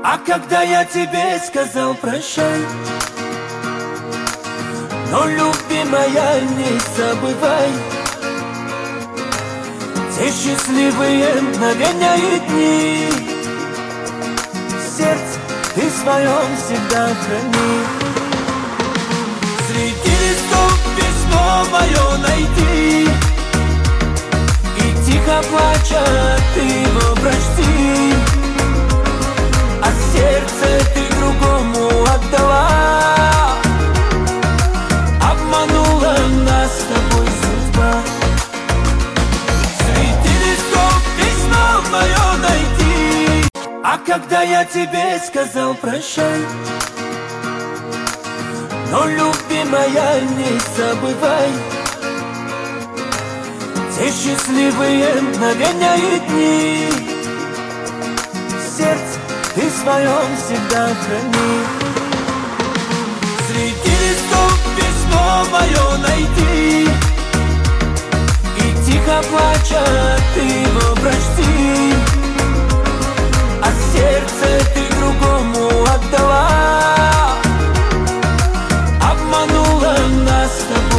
А когда я тебе сказал прощай, но, любимая, не забывай те счастливые мгновения и дни. В сердце ты своем всегда храни. Среди листов письмо мое найди, и тихо плача ты его прочти. А сердце ты другому отдала, обманула нас с тобой судьба. Среди листов письмо мое найди. А когда я тебе сказал прощай, но, любимая, не забывай те счастливые мгновения и дни. В сердце ты своем всегда храни. Среди листов письмо мое найди, и тихо плача ты его прочти. А сердце ты другому отдала, обманула нас с тобой.